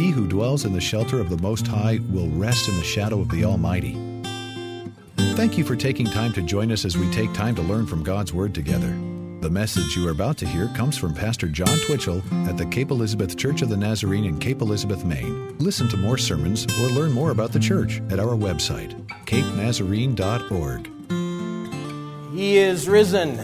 he who dwells in the shelter of the Most High will rest in the shadow of the Almighty. Thank you for taking time to join us as we take time to learn from God's Word together. The message you are about to hear comes from Pastor John Twitchell at the Cape Elizabeth Church of the Nazarene in Cape Elizabeth, Maine. Listen to more sermons or learn more about the church at our website, capenazarene.org. He is risen.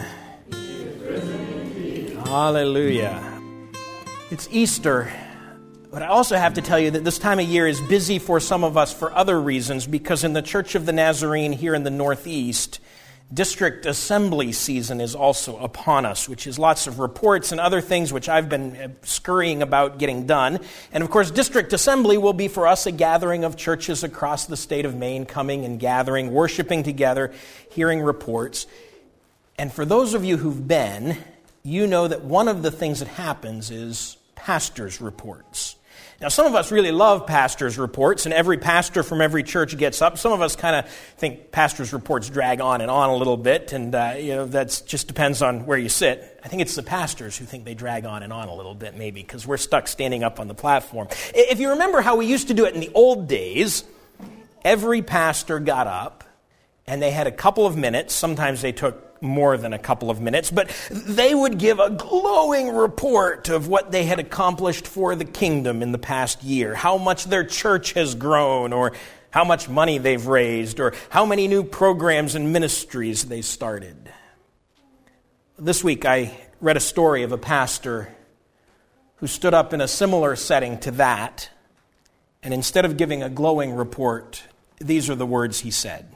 Hallelujah. It's Easter, but I also have to tell you that this time of year is busy for some of us for other reasons, because in the Church of the Nazarene here in the Northeast, District Assembly season is also upon us, which is lots of reports and other things which I've been scurrying about getting done. And of course, District Assembly will be for us a gathering of churches across the state of Maine coming and gathering, worshiping together, hearing reports. And for those of you who've been, you know that one of the things that happens is pastors' reports. Now, some of us really love pastors' reports, and every pastor from every church gets up. Some of us kind of think pastors' reports drag on and on a little bit, and that just depends on where you sit. I think it's the pastors who think they drag on and on a little bit, maybe, because we're stuck standing up on the platform. If you remember how we used to do it in the old days, every pastor got up, and they had a couple of minutes. Sometimes they took more than a couple of minutes, but they would give a glowing report of what they had accomplished for the kingdom in the past year, how much their church has grown, or how much money they've raised, or how many new programs and ministries they started. This week I read a story of a pastor who stood up in a similar setting to that, and instead of giving a glowing report, these are the words he said.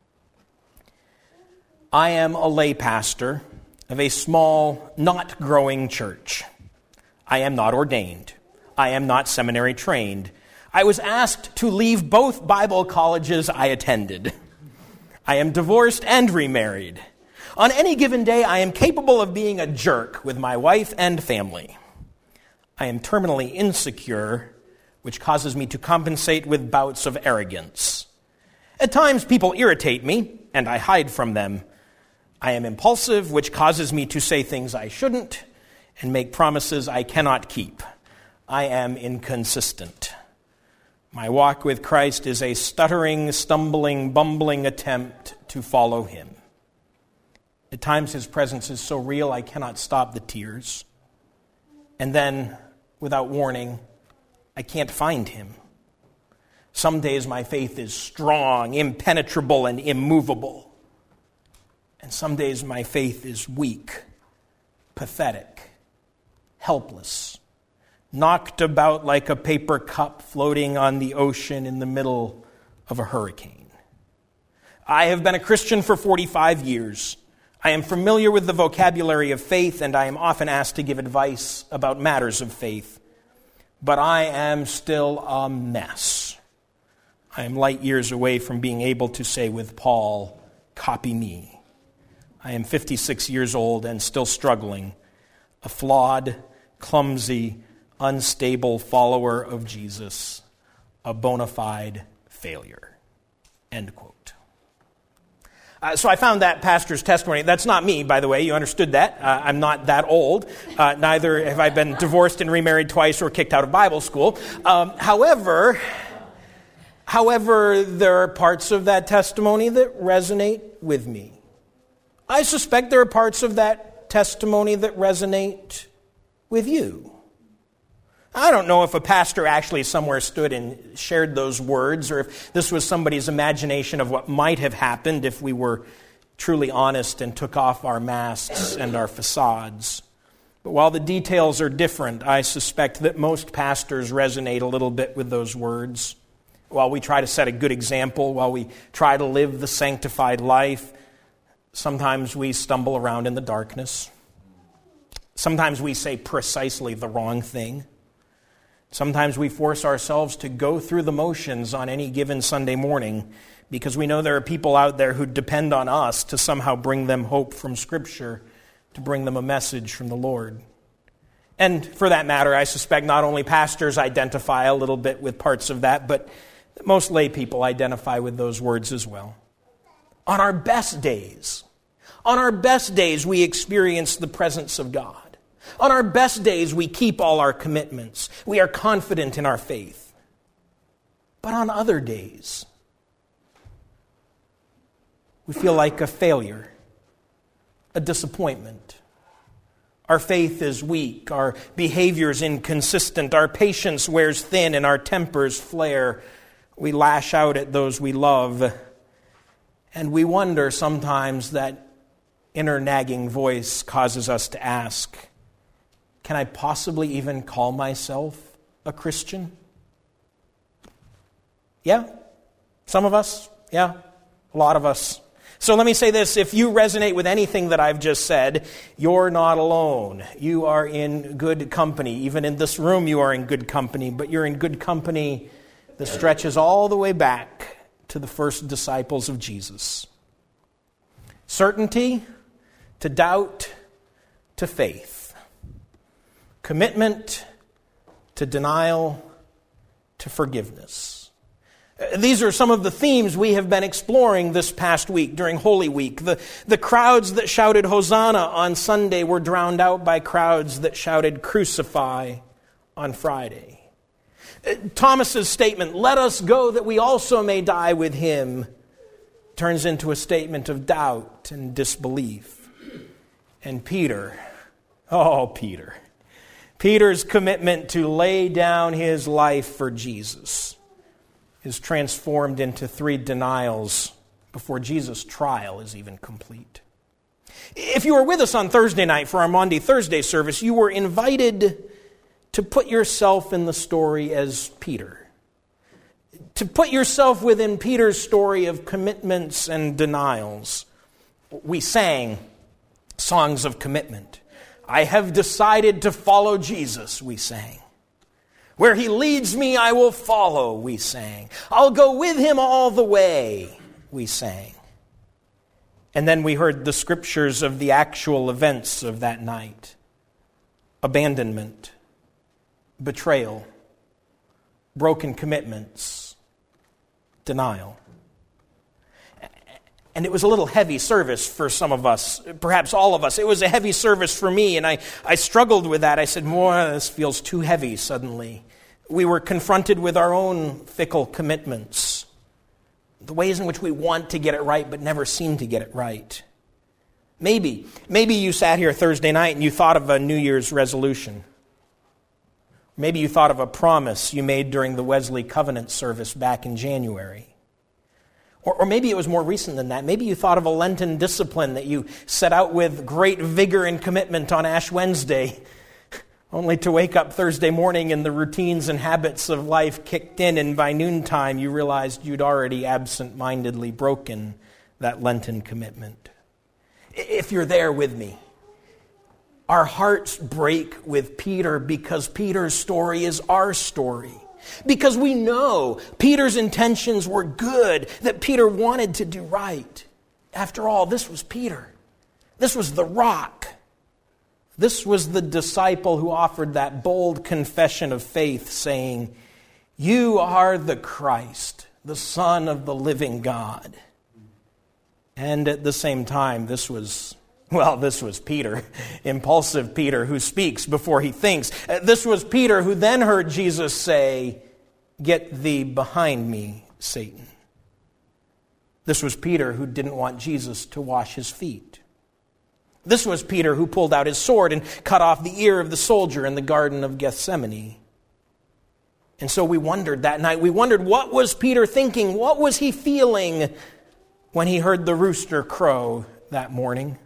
I am a lay pastor of a small, not growing church. I am not ordained. I am not seminary trained. I was asked to leave both Bible colleges I attended. I am divorced and remarried. On any given day, I am capable of being a jerk with my wife and family. I am terminally insecure, which causes me to compensate with bouts of arrogance. At times, people irritate me, and I hide from them. I am impulsive, which causes me to say things I shouldn't and make promises I cannot keep. I am inconsistent. My walk with Christ is a stuttering, stumbling, bumbling attempt to follow him. At times his presence is so real I cannot stop the tears. And then, without warning, I can't find him. Some days my faith is strong, impenetrable, and immovable. And some days my faith is weak, pathetic, helpless, knocked about like a paper cup floating on the ocean in the middle of a hurricane. I have been a Christian for 45 years. I am familiar with the vocabulary of faith, and I am often asked to give advice about matters of faith. But I am still a mess. I am light years away from being able to say with Paul, "Copy me." I am 56 years old and still struggling, a flawed, clumsy, unstable follower of Jesus, a bona fide failure. End quote. So I found that pastor's testimony. That's not me, by the way. You understood that. I'm not that old. Neither have I been divorced and remarried twice or kicked out of Bible school. However, there are parts of that testimony that resonate with me. I suspect there are parts of that testimony that resonate with you. I don't know if a pastor actually somewhere stood and shared those words, or if this was somebody's imagination of what might have happened if we were truly honest and took off our masks and our facades. But while the details are different, I suspect that most pastors resonate a little bit with those words. While we try to set a good example, while we try to live the sanctified life, sometimes we stumble around in the darkness. Sometimes we say precisely the wrong thing. Sometimes we force ourselves to go through the motions on any given Sunday morning because we know there are people out there who depend on us to somehow bring them hope from Scripture, to bring them a message from the Lord. And for that matter, I suspect not only pastors identify a little bit with parts of that, but most lay people identify with those words as well. On our best days, we experience the presence of God. On our best days, we keep all our commitments. We are confident in our faith. But on other days, we feel like a failure, a disappointment. Our faith is weak, our behavior is inconsistent, our patience wears thin, and our tempers flare. We lash out at those we love, and we wonder sometimes that inner nagging voice causes us to ask, can I possibly even call myself a Christian? Yeah, some of us, yeah, a lot of us. So let me say this, if you resonate with anything that I've just said, you're not alone. You are in good company. Even in this room you are in good company, but you're in good company that stretches all the way back to the first disciples of Jesus. Certainty to doubt to faith. Commitment to denial to forgiveness. These are some of the themes we have been exploring this past week during Holy Week. The crowds that shouted Hosanna on Sunday were drowned out by crowds that shouted Crucify on Friday. Thomas's statement, let us go that we also may die with him, turns into a statement of doubt and disbelief. And Peter's commitment to lay down his life for Jesus is transformed into 3 denials before Jesus' trial is even complete. If you were with us on Thursday night for our Maundy Thursday service, you were invited to put yourself in the story as Peter. To put yourself within Peter's story of commitments and denials. We sang songs of commitment. I have decided to follow Jesus, we sang. Where he leads me, I will follow, we sang. I'll go with him all the way, we sang. And then we heard the scriptures of the actual events of that night. Abandonment, betrayal, broken commitments, denial. And it was a little heavy service for some of us, perhaps all of us. It was a heavy service for me, and I struggled with that. I said, this feels too heavy suddenly. We were confronted with our own fickle commitments, the ways in which we want to get it right but never seem to get it right. Maybe you sat here Thursday night and you thought of a New Year's resolution. Maybe you thought of a promise you made during the Wesley Covenant service back in January. Or maybe it was more recent than that. Maybe you thought of a Lenten discipline that you set out with great vigor and commitment on Ash Wednesday, only to wake up Thursday morning and the routines and habits of life kicked in, and by noontime you realized you'd already absent-mindedly broken that Lenten commitment. If you're there with me, our hearts break with Peter because Peter's story is our story. Because we know Peter's intentions were good, that Peter wanted to do right. After all, this was Peter. This was the rock. This was the disciple who offered that bold confession of faith, saying, "You are the Christ, the Son of the living God." And at the same time, this was Peter, impulsive Peter who speaks before he thinks. This was Peter who then heard Jesus say, "Get thee behind me, Satan." This was Peter who didn't want Jesus to wash his feet. This was Peter who pulled out his sword and cut off the ear of the soldier in the Garden of Gethsemane. And so we wondered that night, what was Peter thinking? What was he feeling when he heard the rooster crow that morning?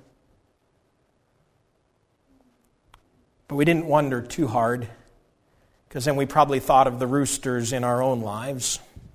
But we didn't wonder too hard, because then we probably thought of the roosters in our own lives.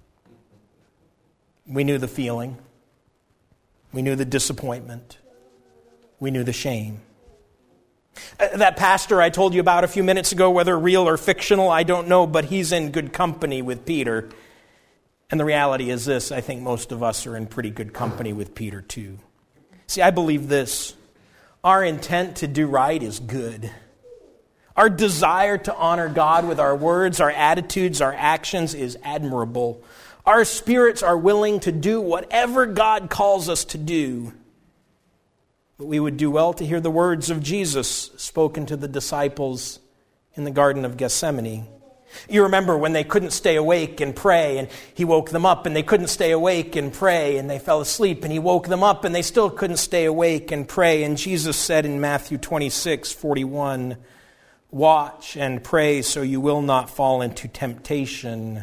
We knew the feeling. We knew the disappointment. We knew the shame. That pastor I told you about a few minutes ago, whether real or fictional, I don't know, but he's in good company with Peter. And the reality is this, I think most of us are in pretty good company with Peter too. See, I believe this. Our intent to do right is good. Our desire to honor God with our words, our attitudes, our actions is admirable. Our spirits are willing to do whatever God calls us to do. But we would do well to hear the words of Jesus spoken to the disciples in the Garden of Gethsemane. You remember when they couldn't stay awake and pray, and he woke them up, and they couldn't stay awake and pray, and they fell asleep, and he woke them up, and they still couldn't stay awake and pray. And Jesus said in Matthew 26:41, "Watch and pray so you will not fall into temptation.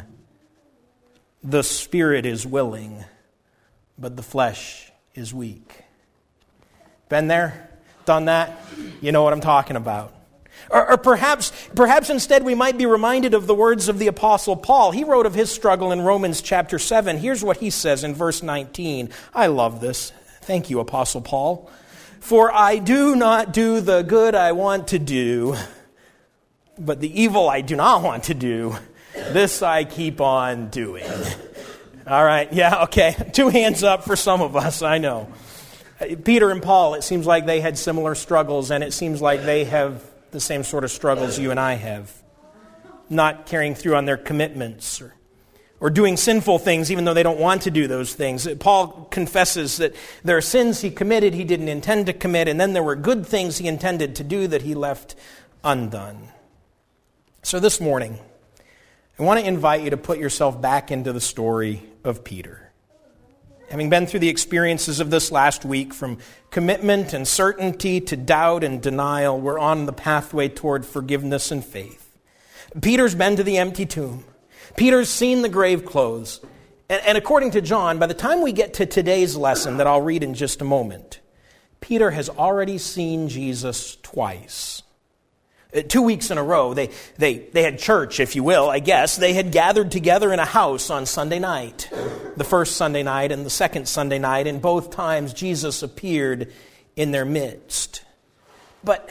The spirit is willing, but the flesh is weak." Been there? Done that? You know what I'm talking about. Or perhaps instead we might be reminded of the words of the Apostle Paul. He wrote of his struggle in Romans chapter 7. Here's what he says in verse 19. I love this. Thank you, Apostle Paul. "For I do not do the good I want to do, but the evil I do not want to do, this I keep on doing." All right, yeah, okay. 2 hands up for some of us, I know. Peter and Paul, it seems like they had similar struggles, and it seems like they have the same sort of struggles you and I have. Not carrying through on their commitments or doing sinful things even though they don't want to do those things. Paul confesses that there are sins he committed he didn't intend to commit, and then there were good things he intended to do that he left undone. So this morning, I want to invite you to put yourself back into the story of Peter. Having been through the experiences of this last week, from commitment and certainty to doubt and denial, we're on the pathway toward forgiveness and faith. Peter's been to the empty tomb. Peter's seen the grave clothes. And according to John, by the time we get to today's lesson that I'll read in just a moment, Peter has already seen Jesus twice. 2 weeks in a row, they had church, if you will, I guess. They had gathered together in a house on Sunday night, the first Sunday night and the second Sunday night, and both times Jesus appeared in their midst. But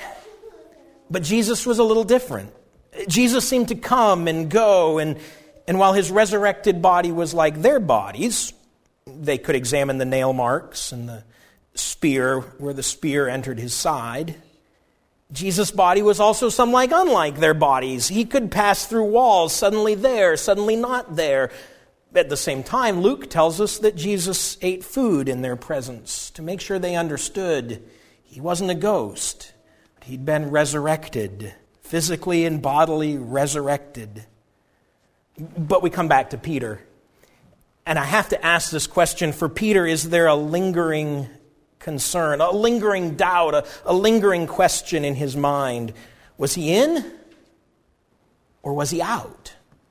Jesus was a little different. Jesus seemed to come and go, and while his resurrected body was like their bodies, they could examine the nail marks and the spear, where the spear entered his side. Jesus' body was also unlike their bodies. He could pass through walls, suddenly there, suddenly not there. At the same time, Luke tells us that Jesus ate food in their presence to make sure they understood he wasn't a ghost, but he'd been resurrected, physically and bodily resurrected. But we come back to Peter. And I have to ask this question for Peter: is there a lingering concern, a lingering doubt, a lingering question in his mind? Was he in or was he out?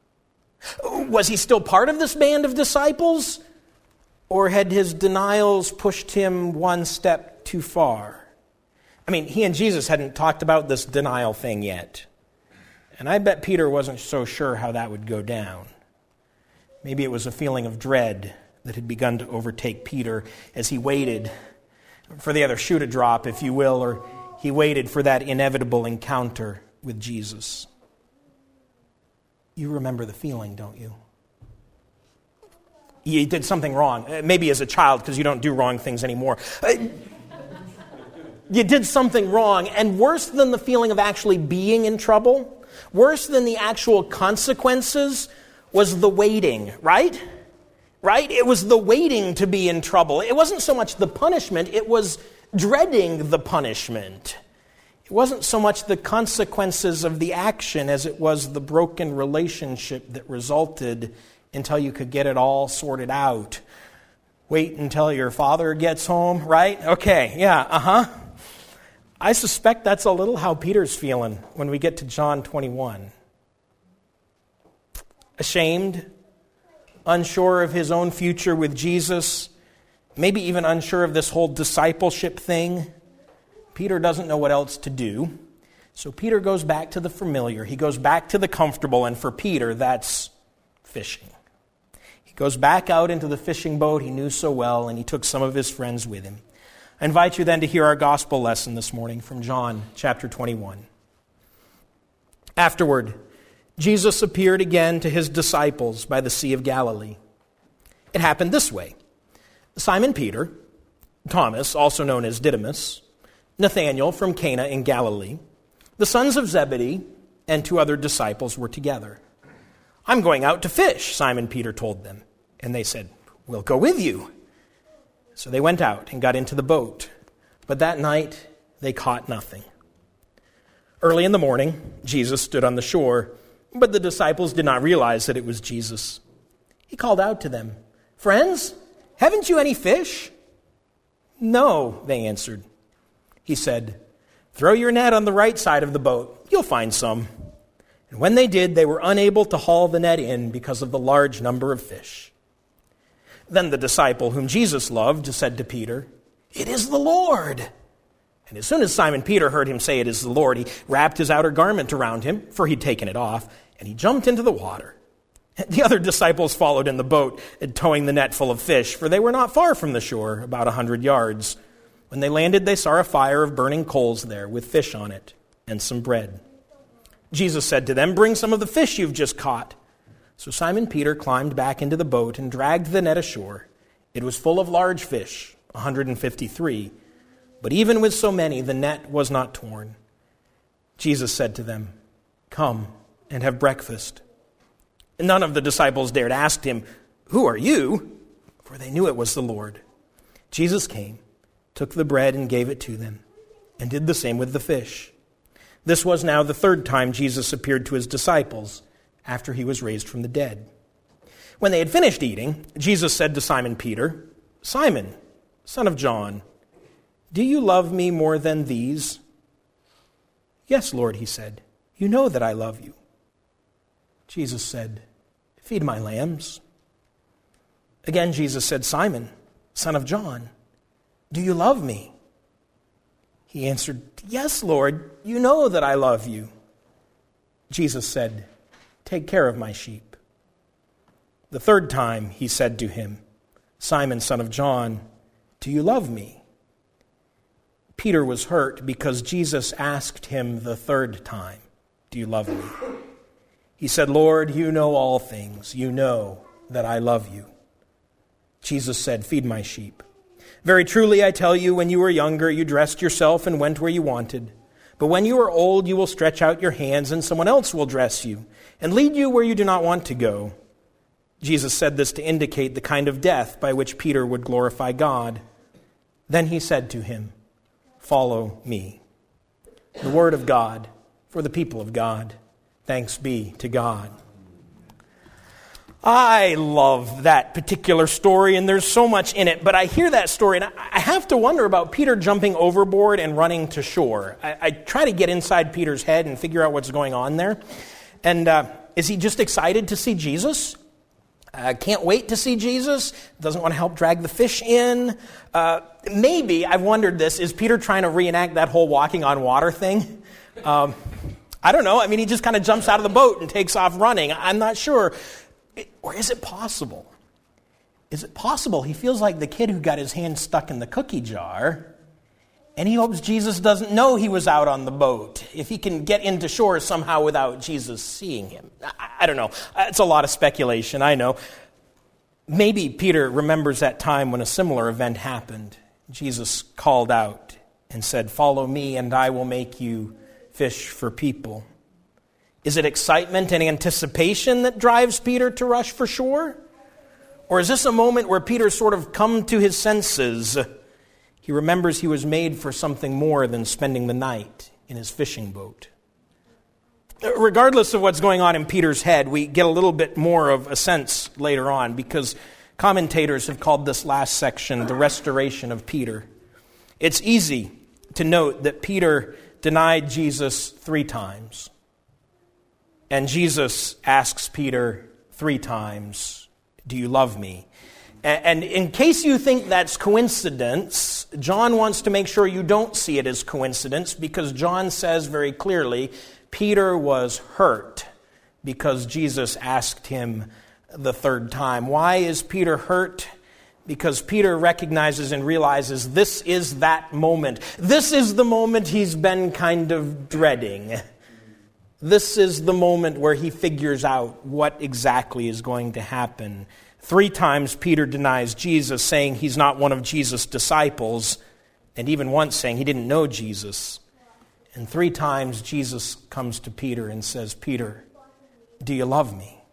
Was he still part of this band of disciples, or had his denials pushed him one step too far? I mean, he and Jesus hadn't talked about this denial thing yet, and I bet Peter wasn't so sure how that would go down. Maybe it was a feeling of dread that had begun to overtake Peter as he waited for the other shoe to drop, if you will, or he waited for that inevitable encounter with Jesus. You remember the feeling, don't you? You did something wrong, maybe as a child, because you don't do wrong things anymore. You did something wrong, and worse than the feeling of actually being in trouble, worse than the actual consequences, was the waiting, right? Right? It was the waiting to be in trouble. It wasn't so much the punishment, it was dreading the punishment. It wasn't so much the consequences of the action as it was the broken relationship that resulted until you could get it all sorted out. Wait until your father gets home, right? Okay, yeah, I suspect that's a little how Peter's feeling when we get to John 21. Ashamed, unsure of his own future with Jesus, maybe even unsure of this whole discipleship thing. Peter doesn't know what else to do. So Peter goes back to the familiar. He goes back to the comfortable, and for Peter, that's fishing. He goes back out into the fishing boat he knew so well, and he took some of his friends with him. I invite you then to hear our gospel lesson this morning from John chapter 21. Afterward, Jesus appeared again to his disciples by the Sea of Galilee. It happened this way. Simon Peter, Thomas, also known as Didymus, Nathanael from Cana in Galilee, the sons of Zebedee, and 2 other disciples were together. "I'm going out to fish," Simon Peter told them. And they said, "We'll go with you." So they went out and got into the boat, But that night they caught nothing. Early in the morning, Jesus stood on the shore, but the disciples did not realize that it was Jesus. He called out to them, "Friends, haven't you any fish?" "No," they answered. He said, "Throw your net on the right side of the boat. You'll find some." And when they did, they were unable to haul the net in because of the large number of fish. Then the disciple whom Jesus loved said to Peter, "It is the Lord." And as soon as Simon Peter heard him say, "It is the Lord," he wrapped his outer garment around him, for he'd taken it off, and he jumped into the water. The other disciples followed in the boat, towing the net full of fish, for they were not far from the shore, about 100 yards. When they landed, they saw a fire of burning coals there, with fish on it, and some bread. Jesus said to them, "Bring some of the fish you've just caught." So Simon Peter climbed back into the boat and dragged the net ashore. It was full of large fish, 153. But even with so many, the net was not torn. Jesus said to them, "Come and have breakfast." None of the disciples dared ask him, "Who are you?" For they knew it was the Lord. Jesus came, took the bread and gave it to them, and did the same with the fish. This was now the third time Jesus appeared to his disciples after he was raised from the dead. When they had finished eating, Jesus said to Simon Peter, "Simon, son of John, do you love me more than these?" "Yes, Lord," he said, "you know that I love you." Jesus said, "Feed my lambs." Again Jesus said, "Simon, son of John, do you love me?" He answered, "Yes, Lord, you know that I love you." Jesus said, "Take care of my sheep." The third time he said to him, "Simon, son of John, do you love me?" Peter was hurt because Jesus asked him the third time, "Do you love me?" He said, "Lord, you know all things. You know that I love you." Jesus said, "Feed my sheep. Very truly, I tell you, when you were younger, you dressed yourself and went where you wanted. But when you are old, you will stretch out your hands, and someone else will dress you and lead you where you do not want to go." Jesus said this to indicate the kind of death by which Peter would glorify God. Then he said to him, "Follow me." The word of God for the people of God. Thanks be to God. I love that particular story, and there's so much in it, but I hear that story, and I have to wonder about Peter jumping overboard and running to shore. I try to get inside Peter's head and figure out what's going on there. And is he just excited to see Jesus? Can't wait to see Jesus? Doesn't want to help drag the fish in? Maybe, I've wondered this, is Peter trying to reenact that whole walking on water thing? I don't know. I mean, he just kind of jumps out of the boat and takes off running. I'm not sure. Or is it possible? Is it possible he feels like the kid who got his hand stuck in the cookie jar, and he hopes Jesus doesn't know he was out on the boat, if he can get into shore somehow without Jesus seeing him? I don't know. It's a lot of speculation, I know. Maybe Peter remembers that time when a similar event happened. Jesus called out and said, "Follow me, and I will make you fish for people." Is it excitement and anticipation that drives Peter to rush for shore? Or is this a moment where Peter's sort of come to his senses? He remembers he was made for something more than spending the night in his fishing boat. Regardless of what's going on in Peter's head, we get a little bit more of a sense later on, because commentators have called this last section the restoration of Peter. It's easy to note that Peter denied Jesus 3 times. And Jesus asks Peter 3 times, "Do you love me?" And in case you think that's coincidence, John wants to make sure you don't see it as coincidence, because John says very clearly, Peter was hurt because Jesus asked him the 3rd time. Why is Peter hurt? Because Peter recognizes and realizes this is that moment. This is the moment he's been kind of dreading. This is the moment where he figures out what exactly is going to happen. 3 times Peter denies Jesus, saying he's not one of Jesus' disciples, and even once saying he didn't know Jesus. And 3 times Jesus comes to Peter and says, "Peter, do you love me?"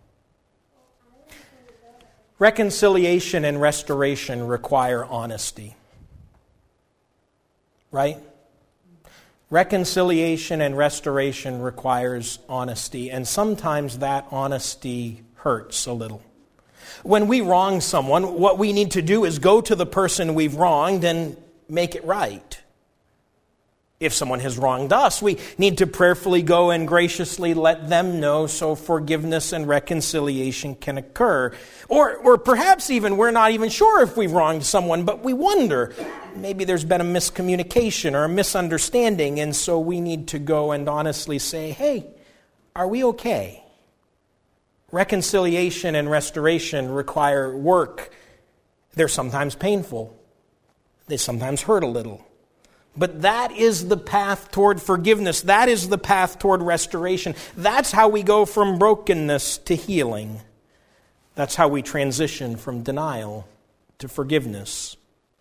Reconciliation and restoration require honesty. right? Reconciliation and restoration requires honesty, and sometimes that honesty hurts a little. When we wrong someone, what we need to do is go to the person we've wronged and make it right. If someone has wronged us, we need to prayerfully go and graciously let them know so forgiveness and reconciliation can occur. Or perhaps even we're not even sure if we've wronged someone, but we wonder, maybe there's been a miscommunication or a misunderstanding, and so we need to go and honestly say, hey, are we okay? Reconciliation and restoration require work. They're sometimes painful. They sometimes hurt a little. But that is the path toward forgiveness. That is the path toward restoration. That's how we go from brokenness to healing. That's how we transition from denial to forgiveness.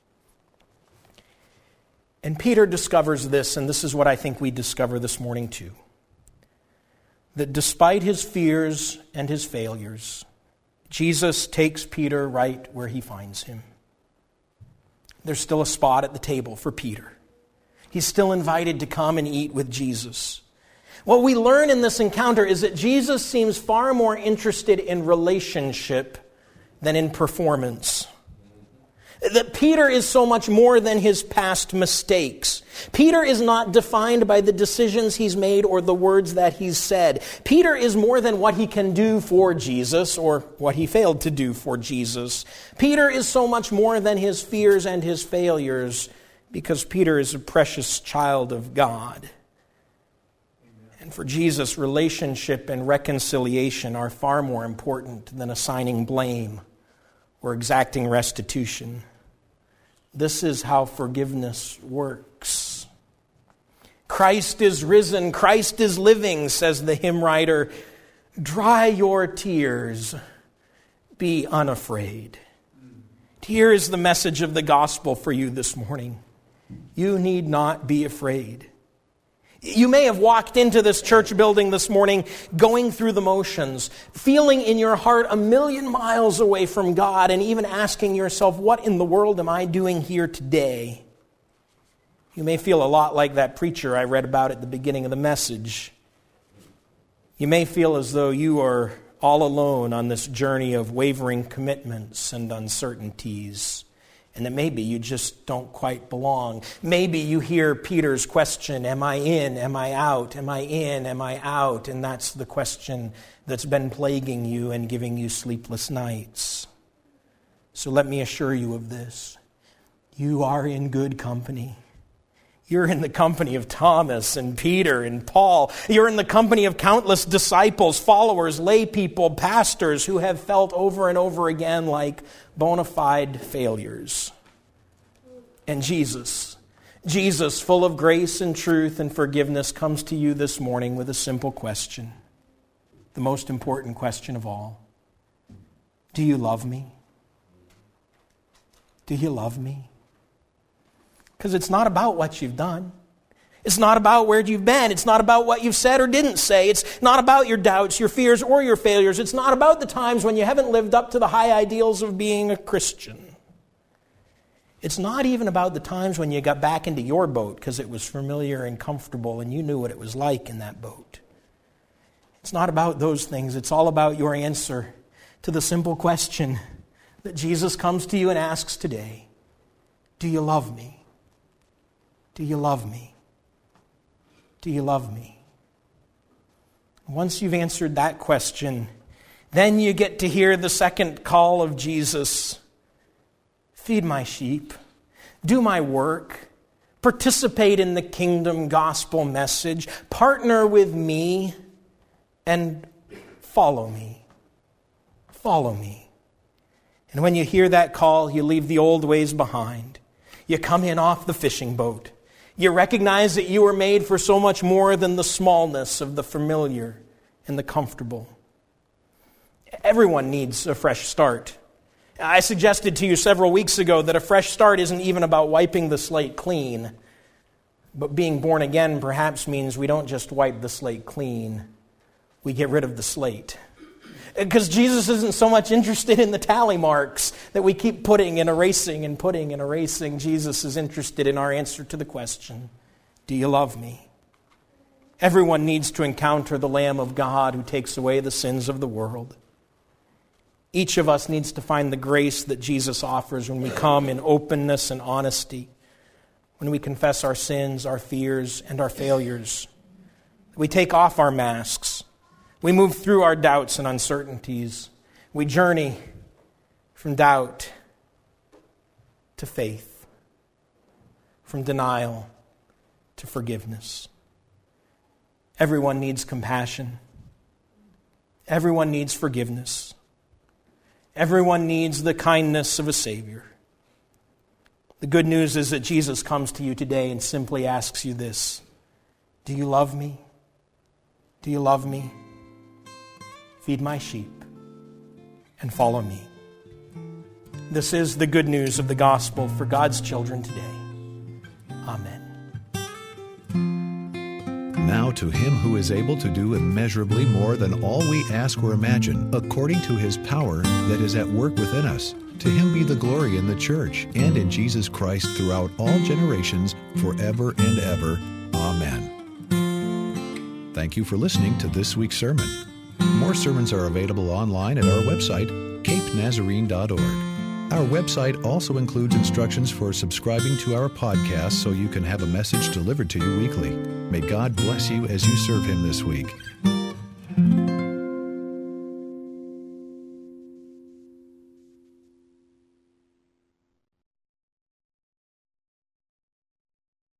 And Peter discovers this, and this is what I think we discover this morning too. That despite his fears and his failures, Jesus takes Peter right where he finds him. There's still a spot at the table for Peter. He's still invited to come and eat with Jesus. What we learn in this encounter is that Jesus seems far more interested in relationship than in performance. That Peter is so much more than his past mistakes. Peter is not defined by the decisions he's made or the words that he's said. Peter is more than what he can do for Jesus or what he failed to do for Jesus. Peter is so much more than his fears and his failures, because Peter is a precious child of God. And for Jesus, relationship and reconciliation are far more important than assigning blame or exacting restitution. This is how forgiveness works. Christ is risen, Christ is living, says the hymn writer. Dry your tears, be unafraid. Here is the message of the gospel for you this morning. You need not be afraid. You may have walked into this church building this morning going through the motions, feeling in your heart a million miles away from God, and even asking yourself, what in the world am I doing here today? You may feel a lot like that preacher I read about at the beginning of the message. You may feel as though you are all alone on this journey of wavering commitments and uncertainties. And that maybe you just don't quite belong. Maybe you hear Peter's question, am I in, am I out, am I in, am I out? And that's the question that's been plaguing you and giving you sleepless nights. So let me assure you of this. You are in good company. You're in the company of Thomas and Peter and Paul. You're in the company of countless disciples, followers, lay people, pastors who have felt over and over again like bona fide failures. And Jesus, full of grace and truth and forgiveness, comes to you this morning with a simple question. The most important question of all. Do you love me? Do you love me? Because it's not about what you've done. It's not about where you've been. It's not about what you've said or didn't say. It's not about your doubts, your fears, or your failures. It's not about the times when you haven't lived up to the high ideals of being a Christian. It's not even about the times when you got back into your boat because it was familiar and comfortable and you knew what it was like in that boat. It's not about those things. It's all about your answer to the simple question that Jesus comes to you and asks today. Do you love me? Do you love me? Do you love me? Once you've answered that question, then you get to hear the second call of Jesus. Feed my sheep. Do my work. Participate in the kingdom gospel message. Partner with me and follow me. Follow me. And when you hear that call, you leave the old ways behind. You come in off the fishing boat. You recognize that you were made for so much more than the smallness of the familiar and the comfortable. Everyone needs a fresh start. I suggested to you several weeks ago that a fresh start isn't even about wiping the slate clean. But being born again perhaps means we don't just wipe the slate clean. We get rid of the slate. Because Jesus isn't so much interested in the tally marks that we keep putting and erasing and putting and erasing. Jesus is interested in our answer to the question, do you love me? Everyone needs to encounter the Lamb of God who takes away the sins of the world. Each of us needs to find the grace that Jesus offers when we come in openness and honesty, when we confess our sins, our fears, and our failures. We take off our masks. We move through our doubts and uncertainties. We journey from doubt to faith, from denial to forgiveness. Everyone needs compassion. Everyone needs forgiveness. Everyone needs the kindness of a Savior. The good news is that Jesus comes to you today and simply asks you this: do you love me? Do you love me? Feed my sheep and follow me. This is the good news of the gospel for God's children today. Amen. Now to him who is able to do immeasurably more than all we ask or imagine, according to his power that is at work within us, to him be the glory in the church and in Jesus Christ throughout all generations, forever and ever. Amen. Thank you for listening to this week's sermon. More sermons are available online at our website, capenazarene.org. Our website also includes instructions for subscribing to our podcast so you can have a message delivered to you weekly. May God bless you as you serve him this week.